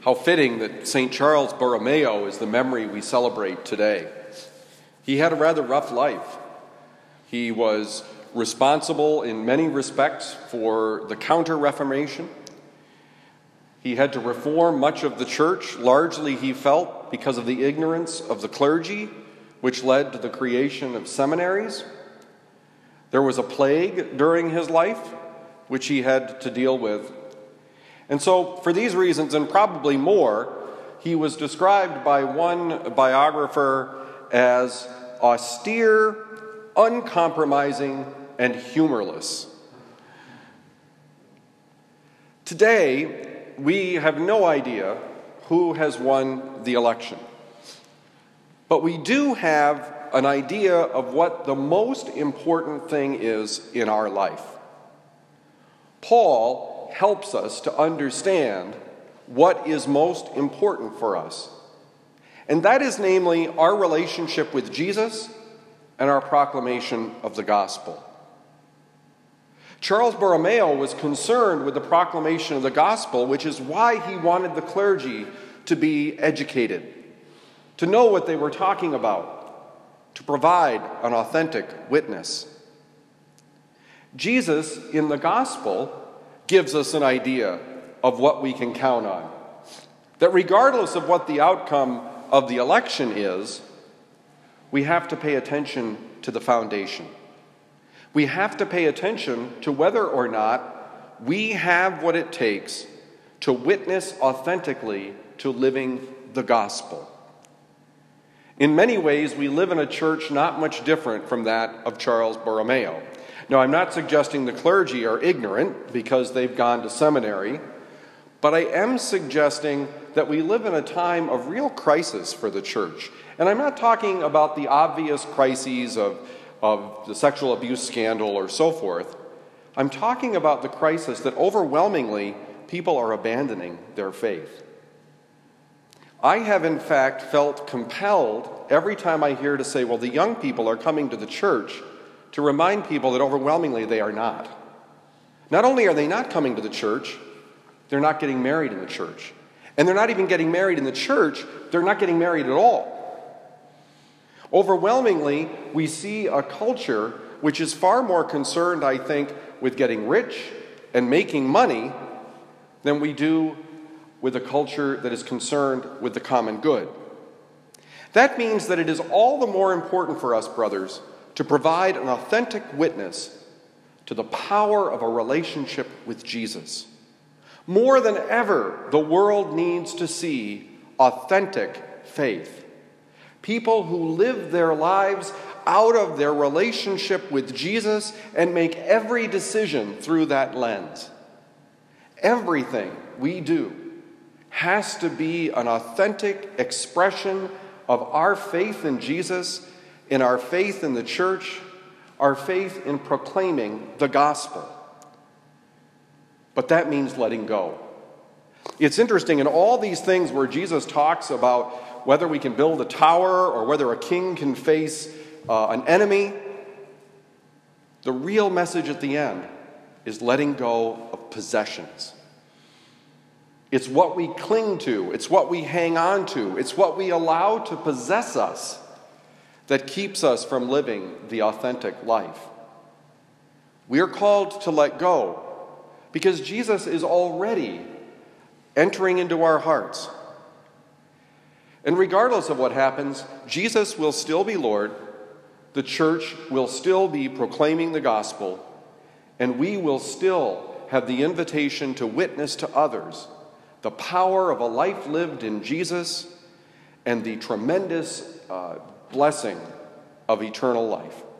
How fitting that St. Charles Borromeo is the memory we celebrate today. He had a rather rough life. He was responsible in many respects for the Counter-Reformation. He had to reform much of the church, largely, he felt, because of the ignorance of the clergy, which led to the creation of seminaries. There was a plague during his life, which he had to deal with. And so, for these reasons, and probably more, he was described by one biographer as austere, uncompromising, and humorless. Today, we have no idea who has won the election. But we do have an idea of what the most important thing is in our life. Paul helps us to understand what is most important for us. And that is namely our relationship with Jesus and our proclamation of the gospel. Charles Borromeo was concerned with the proclamation of the gospel, which is why he wanted the clergy to be educated, to know what they were talking about, to provide an authentic witness. Jesus, in the gospel, gives us an idea of what we can count on. That regardless of what the outcome of the election is, we have to pay attention to the foundation. We have to pay attention to whether or not we have what it takes to witness authentically to living the gospel. In many ways, we live in a church not much different from that of Charles Borromeo. Now, I'm not suggesting the clergy are ignorant because they've gone to seminary, but I am suggesting that we live in a time of real crisis for the church. And I'm not talking about the obvious crises of the sexual abuse scandal or so forth. I'm talking about the crisis that overwhelmingly people are abandoning their faith. I have, in fact, felt compelled every time I hear to say, well, the young people are coming to the church, to remind people that overwhelmingly they are not. Not only are they not coming to the church, they're not getting married in the church. And they're not even getting married in the church, they're not getting married at all. Overwhelmingly, we see a culture which is far more concerned, I think, with getting rich and making money than we do with a culture that is concerned with the common good. That means that it is all the more important for us, brothers, to provide an authentic witness to the power of a relationship with Jesus. More than ever, the world needs to see authentic faith. People who live their lives out of their relationship with Jesus and make every decision through that lens. Everything we do has to be an authentic expression of our faith in Jesus, in our faith in the church, our faith in proclaiming the gospel. But that means letting go. It's interesting, in all these things where Jesus talks about whether we can build a tower or whether a king can face an enemy, the real message at the end is letting go of possessions. It's what we cling to, it's what we hang on to, it's what we allow to possess us that keeps us from living the authentic life. We are called to let go because Jesus is already entering into our hearts. And regardless of what happens, Jesus will still be Lord, the church will still be proclaiming the gospel, and we will still have the invitation to witness to others the power of a life lived in Jesus and the tremendous blessing of eternal life.